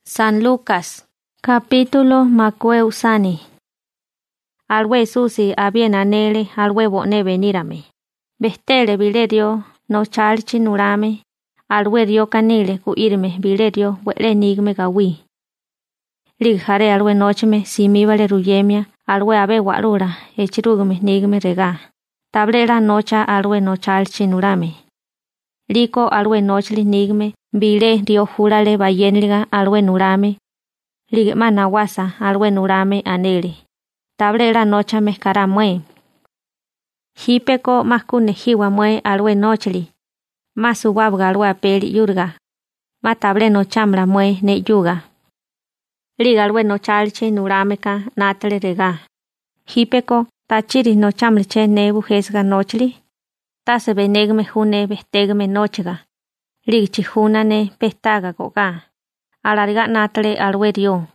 San Lucas, capítulo macueu sani. Alwe susi abiena nele alwe bone venírame. Bestele vilerio no chalchi nurame. Alwe dio canile ku irme vilerio wele nigme gawi. Ligjare alwe nochme simi vale ruyemia alwe abe walura echirugme nigme rega. Tablera nocha alwe no chalchi nurame. Liko alwe nochli nigme vile dio jurale bayenliga alwe nurame. Ligma nawasa alwe nurame anele. Tablera nocha mezcara mue. Hipeko maskune hiwa mue alwe nochli. Masubabga alwe apeli yurga. Matable no chamla mue ne yuga. Liga alwe no chalche nurameka natale rega. Hipeko tachiri no chamleche nebu jesga nochli. Tase benegme june bestegme nochga. Ligchi junane pestaga goga. Alarga natale alwe dio.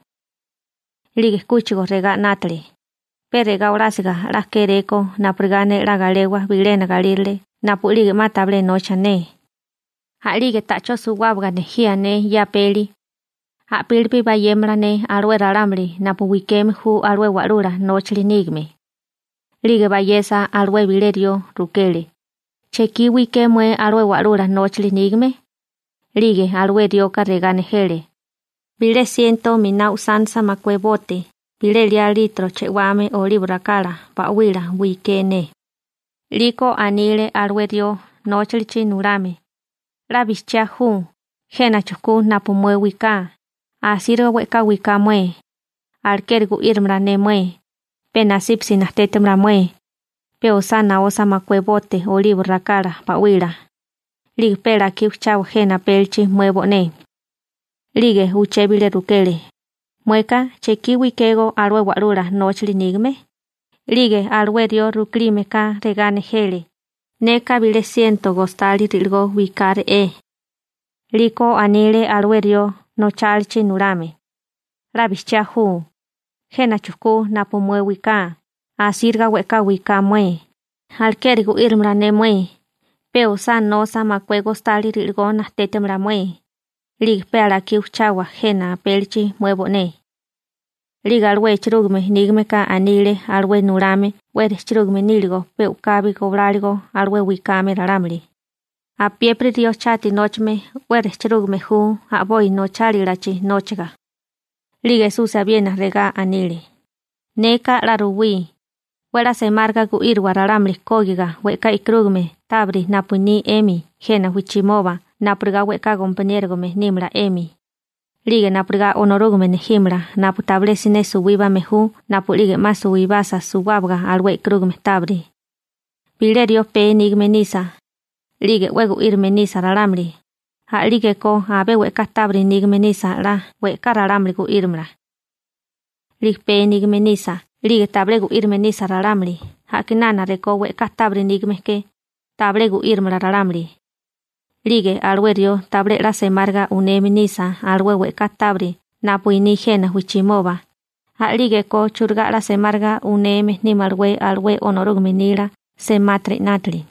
Liga escuchigo rega natale. Perega orasiga las quereco naprigane la galegua vilena galirle napulige matable nocha ne. Halige tacho su wabga nejia ne ya peli. Ha pilpi bayemra ne alwe raramli napuwikem hu alwe warura nochli nigme. Lige bayesa alwe vilerio rukele. Cheki wikemwe alwe warura nochli nigme. Lige alwe dio carregane hele. Vile siento minau sansa makwe bote. Pilelia litro chewame o libra cara pa wila wikene. Liko anile alwe dio nochlichi nurame. La bichia hu. Jena chuku napumwe wika. Asiro weka wika mwe. Alkergu irmra ne mwe. Pena sipsi nastetemra mwe. Peosana osa makwe bote o libra cara pa wila. Lig pela kiuchao jena pelchi mwe bone. Lige uchebile rukele. Mueca cheki wikego alwe warura nochli nigme. Lige alwe dio ruklime ka regane hele. Neka vile siento gostali rilgo wikare e. Liko anile alwe dio no chalchi nurame. Rabichia hu. Jena chuku napumwe wika. Asirga weka wika mwe. Alkerigu irmra ne mwe. Peo san nosa makwe gostali rilgo nastetemra mwe. Lig peala kiuchawa jena pelchi muebone. Liga alwe chirugme nigme ka anile alwe nurame were chirugme nilgo peukabi cobraligo alwe wikame raramli. A piepri dio chati nochme were chirugme hu a boy no chalilachi nochga. Liga susa viena rega anile. Neka la ruwi. Wera se marga gu irwa raramli kogiga weka ikrugme tabri napuni emi jena wichimova. Napriga weka compañergome nimra emi. Lige napriga onorugme ne himra napu tablesine subiba mehu napu lige masubibasa subabga alwe krugme tabri. Pilerio pe nigme nisa. Lige wegu irme nisa raramri. Ha lige ko abe weka tabri nigme nisa la weka raramri gu irmra. Lige pe nigme nisa. Lige table gu irme nisa raramri. Ha kinana reko weka tabri nigme ke table gu irmra raramri. Lige alwe dio table la semarga unemi nisa alwe weka tabri napu inigena wichimova. Ha lige ko churga la semarga unemi ni malwe alwe onorugme nila se matre natli.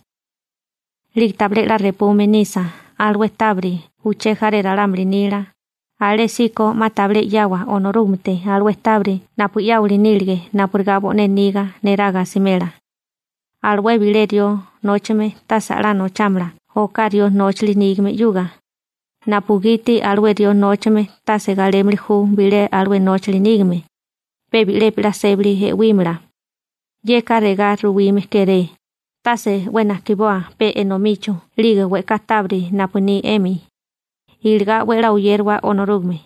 Lige table la repume nisa alwe tabri uche jare raramri nila. Ale siko matable yawa onorugmte alwe tabri napu yauli nilge napurgabo ne niga neraga simela. Alwe vilerio nochme tasala no chamla. Ocario nochli nigme yuga. Napugiti alwe dio nochme tase galemli hu bile alwe nochli nigme. Pe bile pila sebli he wimra. Ye carrega ruwime kere. Tase buena kiboa pe enomicho liga weka tabri napuni emi. Ilga wera uyerwa onorugme.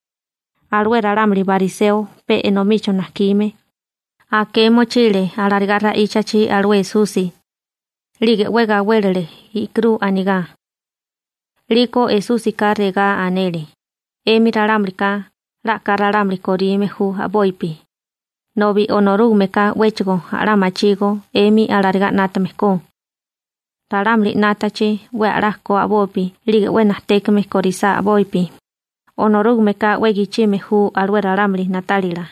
Alwe raramli bariseo pe enomicho nakime. Ake mochile alargarra ichachi alwe susi. Lige wega welele ikru aniga. Liko esusika rega anele. Emi raramlika la kararamli korime hu aboipi. Nobi onorugmeka wechgo aramachigo emi alarga natameko. Raramli natachi we arasco aboipi lige wena tekme korisa aboipi. Onorugmeka wegichime hu alwe raramli natalila.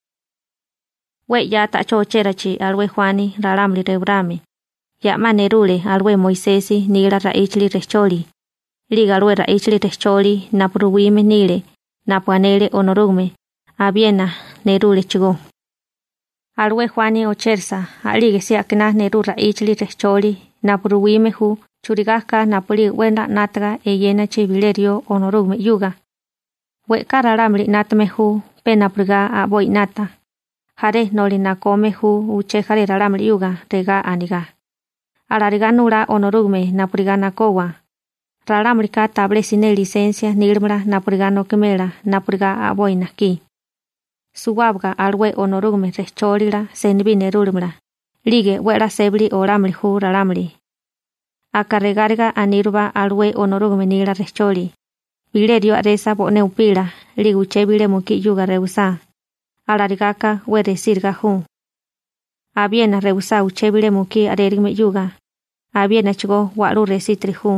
We ya tacho cherachi alwe Juani raramli rebrame. Ya manerule alwe Moisesi nila raichli recholi. Liga alwe raichli recholi napruwime nile. napu anele onorugme abiena nerule chigo. Alwe Juani ochersa alige siakna neru raichli recholi napuruwime hu churigaka napuli wena nataga eyena chivilerio onorugme yuga. We kararamli natme hu penapurga aboy nata. Hare noli nakome hu uche hare raramli yuga rega aniga. Alariga nura onorugme napuriga nakowa. Raramrika table sine licencia nirmra napuriga no kemela napuriga aboy naki. Suwabga alwe onorugme recholira senbine rulmra. Lige wera sebli oramli hu raramli. Akarregariga anirba alwe onorugme nira recholi. Vilerio aresa bone upila, liguche vile muki yuga reusa. Alarigaka were sirga hu. Abiena reusa uche vile muki arerigme yuga. Abiena chigo waru resitri hu.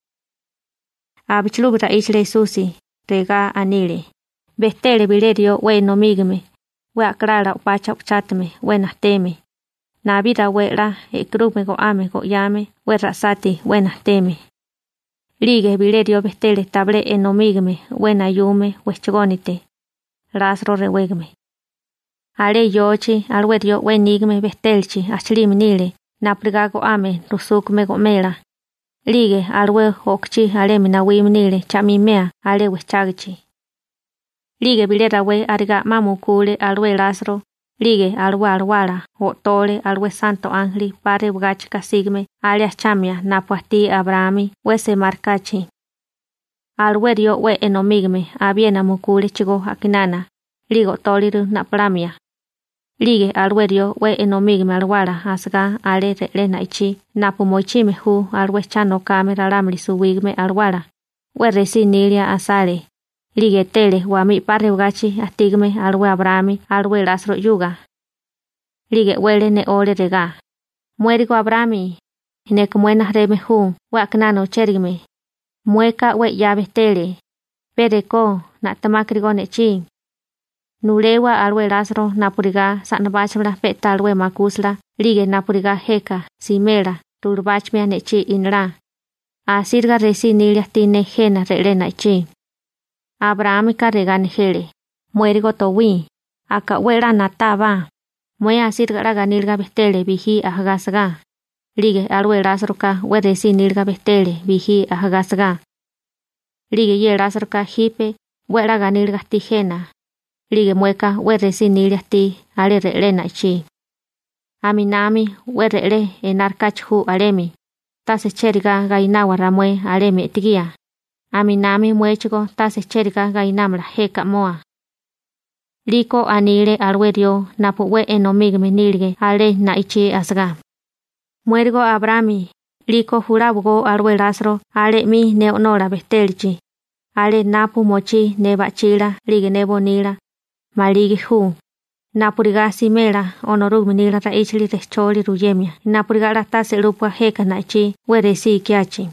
Abichilubra isle susi, rega anile. Bestele vilerio we nomigme. We akrara upacha uchatme, we nahteme. Nabira wera e krugme go ame go yame, we rasati we nahteme. Lige vilerio bestele table enomigme, wena yume, wechgonite. Rasro rewegme. Ale yochi, alwerio wenigme bestelchi, achlim nile, naprigago ame, rusukme gomela. Lige alwe okchi alemi na wim nile, chamimea, ale wechagchi. Lige vilera we ariga mamu kule alwe rasro. Lige alwe alwala, otole alwe santo angli, pare bugachika sigme, alias chamia, napuasti abrami, wese marcachi. Alwerio we enomigme, abiena mukule chigo akinana, ligo toliru napramia. Lige alwerio we enomigme alwala, asga ale rele ichi, napumoichime hu alwe chano kamera ramli suwigme alwala. We resi nilia asale. Lige tele wami pare bugachi astigme alwe abrami, alwe lasro yuga. Lige wele ne ole rega. Muerigo abrami. Nek muenas reme hu, waknano cherigme. Mueka we llave tele. Pereko, natamakrigo nechi. Nulewa alwe lasro napuriga sanabachmra peta alwe makusla. Lige napuriga heka, simera, turbachmea nechi inra. Asirga resi nilia tine jena relena ichi. Abraham carrega nejele. Muerigo towi. Aka wera nataba. Mue asirga ganilga bestele viji ahagasga. Lige alwe rasroka weresi nilga bestele viji ahagasga. Lige ye rasroka hipe wera ganilga tijena. Lige mueka weresi nilga ti ale relena ichi. Aminami werele enarkachhu alemi. Tase cheriga gainawa ramue alemi tigia. Aminami muechigo tase cheriga gainamra heka moa. Liko anile alwerio napuwe enomigme nilge ale na ichi asga. Muergo abrami, liko jurabugo alwe lasro ale mi neonora bestelchi. Ale napu mochi nebachila lige nebonila. Maligi hu. Napuriga simela onorugme nila raichli recholi ruyemia. Napuriga latase lupua heka na ichi weresi kiachi.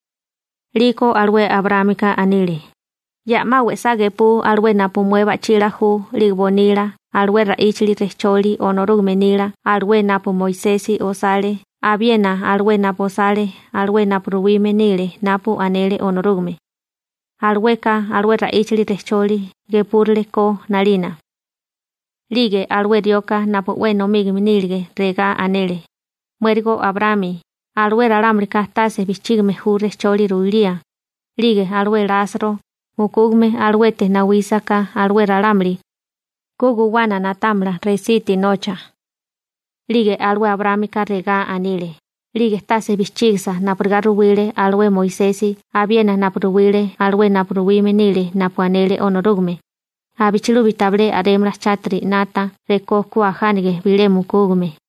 Liko alwe abramika anile. Ya mawe sagepu alwe napu mueva chilahu ligbonila, alwe raichli recholi onorugme nila, alwe napu Moisesi osale, abiena alwe napu sale, alwe napu ruwime nile, napu anele onorugme. Alweka alwe raichli recholi, gepurle ko nalina. Lige alwe rioka napu weno migme nilge, rega anele. Muergo abrami, alwe raramrika tase bichigme hu recholi ruilia. Lige alwe lasro, mukugme alwete na wisaka alwe raramri. Gugu wana natamra resiti nocha. Lige alwe abramika rega anile. Lige tase bichigsa napurgaruwile alwe Moisesi, abiena napruwile alwe napruwime nile napuanele onorugme. Abichilu bitable aremra chatri nata reko kuahanige vile mukugme.